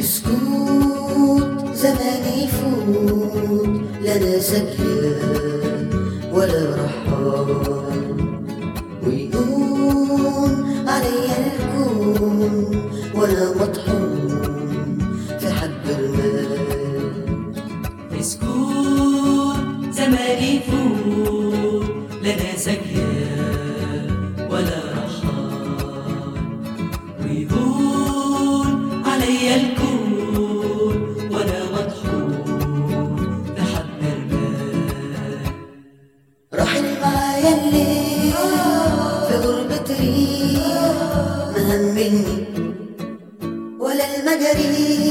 سكوت زمان يفوت لا سكية ولا رحال، ويقوم عليا الكون وانا مطحون في حب رمال. سكوت زمان يفوت لا سكية ولا رحال، ويهون عليا الكون وانا مطحون بحب رمال. رحل معايا الليل في غربة ريح، ما همني ولا المجاري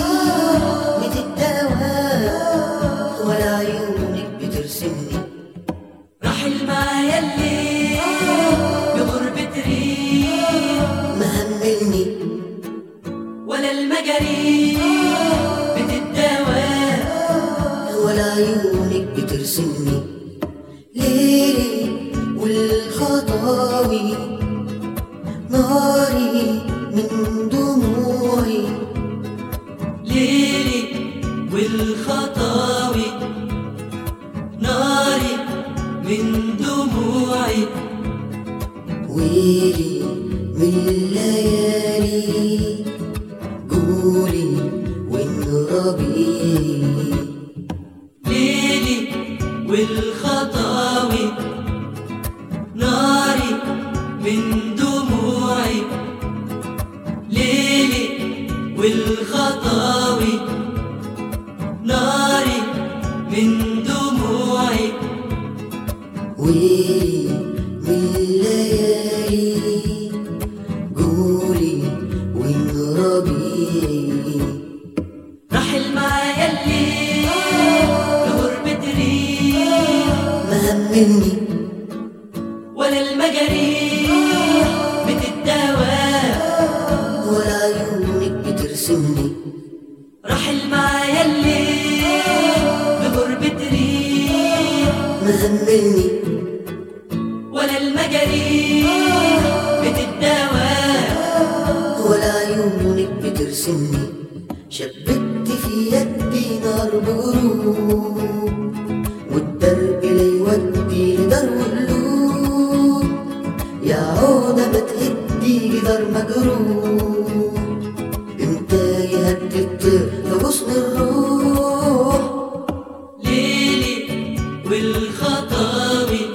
بتداوى ولا عيونك بترسمني. رحل معايا الليل بغربة ريح، ما همني ولا المجاري بتداوى ولا عيونك بترسمني. ليلي والخطاوي ناري من دموعي، ليلي والخطاوي ناري من دموعي، ويلي من الليالي قولي وانربي. ليلي والخطاوي ناري من دموعي، ليلي والخطاوي ناري من دموعي، ويلي من الليالي قولي وانربي. رحل معايا الليل لغربة ريح، ما همني ولا المجاريح بتداوى ولا عيونك بترسمني. رحل معايا الليل لغربة ريح، ما همني ولا المجاريح بتداوى ولا عيونك بترسمني. شبكت في يدي نار بغروب، والدرب لا يودي لدار قلوب. يا عودة ما تهدي جدار مجروح، امتى يهدي الطير في غصن الروح. ليلي والخطاوي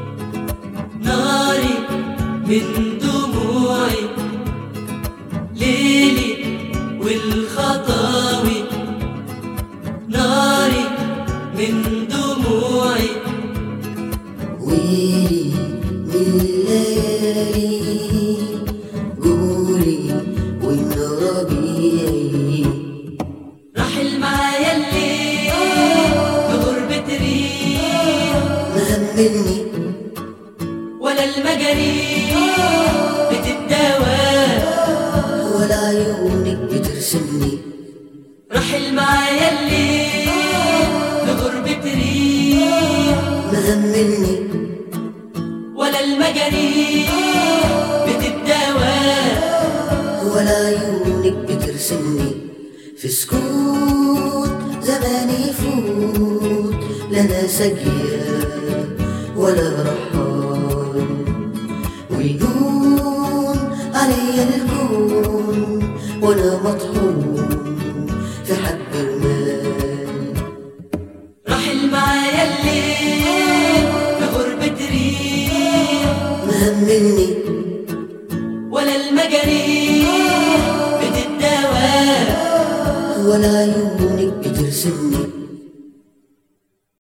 ناري من دموعي، ليلي والخطاوي ناري من دموعي، ويلي من الليالي قولي وانربي. رحل معايا الليل بغربة ريح، ما همني ولا المجاريح بتداوى ولا عيونك بترسمني. رحل معايا الليل بغربة ريح، ما همني ولا المجاريح بتداوى ولا عيونك بترسمني. في سكوت زمان يفوت لا سكية ولا رحال، ويهون عليا الكون وانا مطحون في حب رمال. رحل معايا الليل بغربة ريح، ما همني ولا المجاريح بتداوى ولا عيونك